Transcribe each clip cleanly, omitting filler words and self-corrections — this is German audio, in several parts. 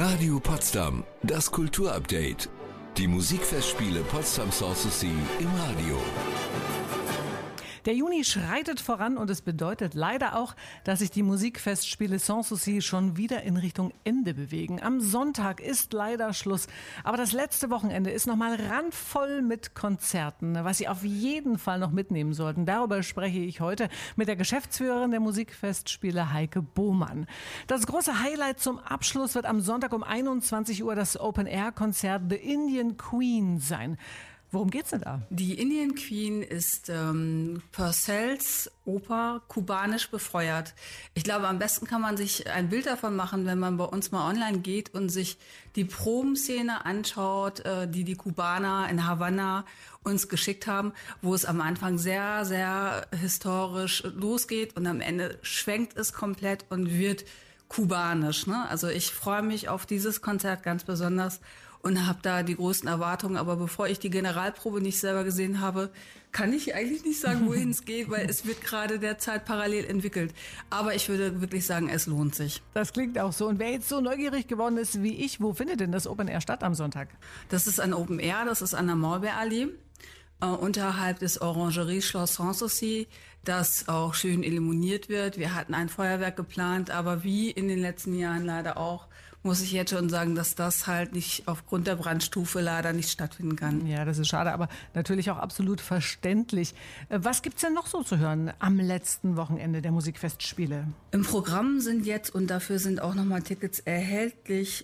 Radio Potsdam, das Kulturupdate. Die Musikfestspiele Potsdam Sanssouci im Radio. Der Juni schreitet voran und es bedeutet leider auch, dass sich die Musikfestspiele Sanssouci schon wieder in Richtung Ende bewegen. Am Sonntag ist leider Schluss, aber das letzte Wochenende ist nochmal randvoll mit Konzerten, was Sie auf jeden Fall noch mitnehmen sollten. Darüber spreche ich heute mit der Geschäftsführerin der Musikfestspiele Heike Bohmann. Das große Highlight zum Abschluss wird am Sonntag um 21 Uhr das Open-Air-Konzert The Indian Queen sein. Worum geht's denn da? Die Indian Queen ist Purcells Oper kubanisch befeuert. Ich glaube, am besten kann man sich ein Bild davon machen, wenn man bei uns mal online geht und sich die Probenszene anschaut, die Kubaner in Havanna uns geschickt haben, wo es am Anfang sehr, sehr historisch losgeht und am Ende schwenkt es komplett und wird kubanisch, ne? Also ich freue mich auf dieses Konzert ganz besonders und habe da die größten Erwartungen. Aber bevor ich die Generalprobe nicht selber gesehen habe, kann ich eigentlich nicht sagen, wohin es geht, weil es wird gerade derzeit parallel entwickelt. Aber ich würde wirklich sagen, es lohnt sich. Das klingt auch so. Und wer jetzt so neugierig geworden ist wie ich, wo findet denn das Open Air statt am Sonntag? Das ist ein Open Air, das ist an der Maulbeerallee. Unterhalb des Orangerie-Schloss Sanssouci, das auch schön illuminiert wird. Wir hatten ein Feuerwerk geplant, aber wie in den letzten Jahren leider auch, muss ich jetzt schon sagen, dass das halt nicht aufgrund der Brandstufe leider nicht stattfinden kann. Ja, das ist schade, aber natürlich auch absolut verständlich. Was gibt's denn noch so zu hören am letzten Wochenende der Musikfestspiele? Im Programm sind jetzt, und dafür sind auch nochmal Tickets erhältlich,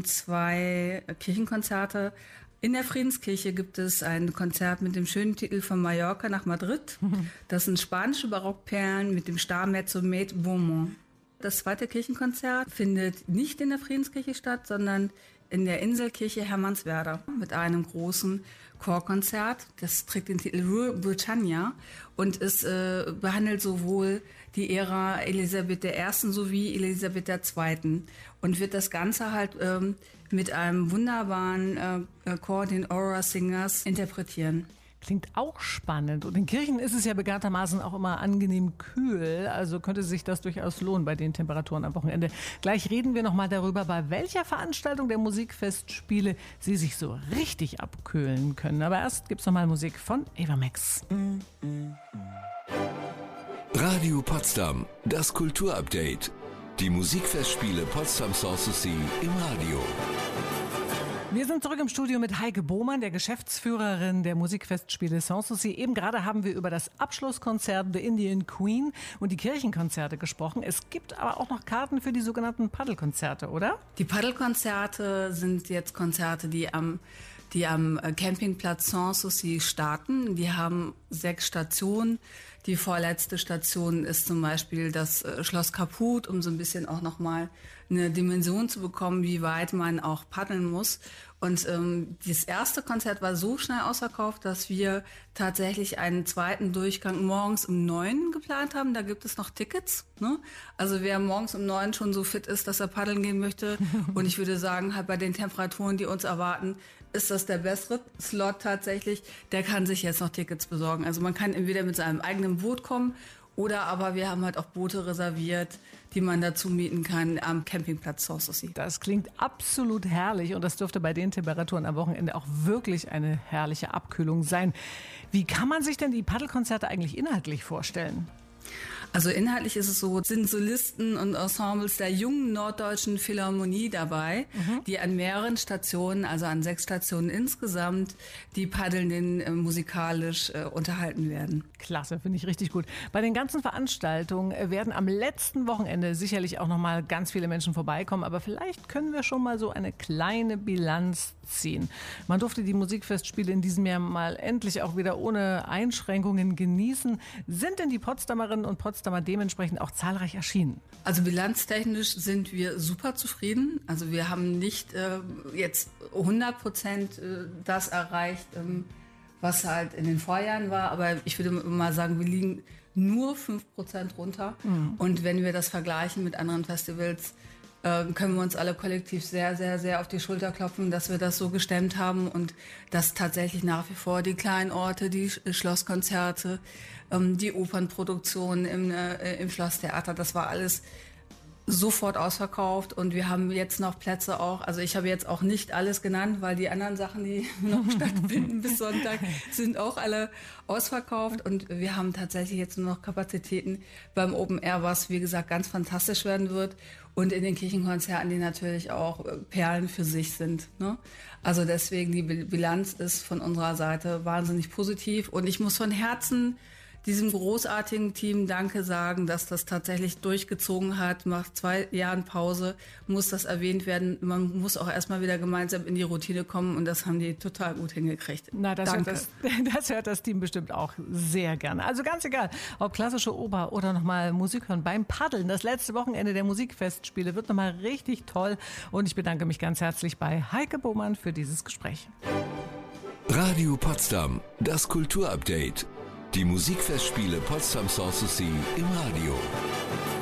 2 Kirchenkonzerte. In der Friedenskirche gibt es ein Konzert mit dem schönen Titel Von Mallorca nach Madrid. Das sind spanische Barockperlen mit dem Starmezzo Maite Beaumont. Das zweite Kirchenkonzert findet nicht in der Friedenskirche statt, sondern in der Inselkirche Hermannswerder mit einem großen Chorkonzert. Das trägt den Titel Rule Britannia und es behandelt sowohl die Ära Elisabeth I. sowie Elisabeth II. Und wird das Ganze halt mit einem wunderbaren Chor, den Aura Singers, interpretieren. Klingt auch spannend. Und in Kirchen ist es ja bekanntermaßen auch immer angenehm kühl. Also könnte sich das durchaus lohnen bei den Temperaturen am Wochenende. Gleich reden wir nochmal darüber, bei welcher Veranstaltung der Musikfestspiele Sie sich so richtig abkühlen können. Aber erst gibt's nochmal Musik von Ava Max. Radio Potsdam, das Kulturupdate. Die Musikfestspiele Potsdam Sanssouci im Radio. Wir sind zurück im Studio mit Heike Bohmann, der Geschäftsführerin der Musikfestspiele Sanssouci. Eben gerade haben wir über das Abschlusskonzert The Indian Queen und die Kirchenkonzerte gesprochen. Es gibt aber auch noch Karten für die sogenannten Paddelkonzerte, oder? Die Paddelkonzerte sind jetzt Konzerte, die am Campingplatz Sanssouci starten. Die haben 6 Stationen. Die vorletzte Station ist zum Beispiel das Schloss Kaput, um so ein bisschen auch nochmal eine Dimension zu bekommen, wie weit man auch paddeln muss. Und das erste Konzert war so schnell ausverkauft, dass wir tatsächlich einen zweiten Durchgang morgens um 9 geplant haben. Da gibt es noch Tickets, ne? Also wer morgens um 9 schon so fit ist, dass er paddeln gehen möchte, und ich würde sagen, halt bei den Temperaturen, die uns erwarten, ist das der bessere Slot tatsächlich. Der kann sich jetzt noch Tickets besorgen. Also man kann entweder mit seinem eigenen Boot kommen oder aber wir haben halt auch Boote reserviert, die man dazu mieten kann am Campingplatz Sanssouci. Das klingt absolut herrlich und das dürfte bei den Temperaturen am Wochenende auch wirklich eine herrliche Abkühlung sein. Wie kann man sich denn die Paddelkonzerte eigentlich inhaltlich vorstellen? Also inhaltlich ist es so, sind Solisten und Ensembles der jungen Norddeutschen Philharmonie dabei, die an mehreren Stationen, also an 6 Stationen insgesamt, die Paddelnden musikalisch unterhalten werden. Klasse, finde ich richtig gut. Bei den ganzen Veranstaltungen werden am letzten Wochenende sicherlich auch noch mal ganz viele Menschen vorbeikommen, aber vielleicht können wir schon mal so eine kleine Bilanz ziehen. Man durfte die Musikfestspiele in diesem Jahr mal endlich auch wieder ohne Einschränkungen genießen. Sind denn die Potsdamerinnen und Potsdamer dementsprechend auch zahlreich erschienen? Also bilanztechnisch sind wir super zufrieden. Also wir haben nicht jetzt 100% das erreicht, was halt in den Vorjahren war. Aber ich würde mal sagen, wir liegen nur 5% runter. Und wenn wir das vergleichen mit anderen Festivals, können wir uns alle kollektiv sehr, sehr, sehr auf die Schulter klopfen, dass wir das so gestemmt haben und dass tatsächlich nach wie vor die kleinen Orte, die Schlosskonzerte, die Opernproduktion im Schlosstheater, das war alles sofort ausverkauft und wir haben jetzt noch Plätze auch, also ich habe jetzt auch nicht alles genannt, weil die anderen Sachen, die noch stattfinden bis Sonntag, sind auch alle ausverkauft und wir haben tatsächlich jetzt nur noch Kapazitäten beim Open Air, was wie gesagt ganz fantastisch werden wird und in den Kirchenkonzerten, die natürlich auch Perlen für sich sind, ne? Also deswegen die Bilanz ist von unserer Seite wahnsinnig positiv und ich muss von Herzen diesem großartigen Team Danke sagen, dass das tatsächlich durchgezogen hat. Nach 2 Jahren Pause muss das erwähnt werden. Man muss auch erstmal wieder gemeinsam in die Routine kommen und das haben die total gut hingekriegt. Na, das hört das Team bestimmt auch sehr gerne. Also ganz egal, ob klassische Oper oder nochmal Musik hören beim Paddeln. Das letzte Wochenende der Musikfestspiele wird nochmal richtig toll und ich bedanke mich ganz herzlich bei Heike Bohmann für dieses Gespräch. Radio Potsdam, das Kulturupdate. Die Musikfestspiele Potsdam Sanssouci im Radio.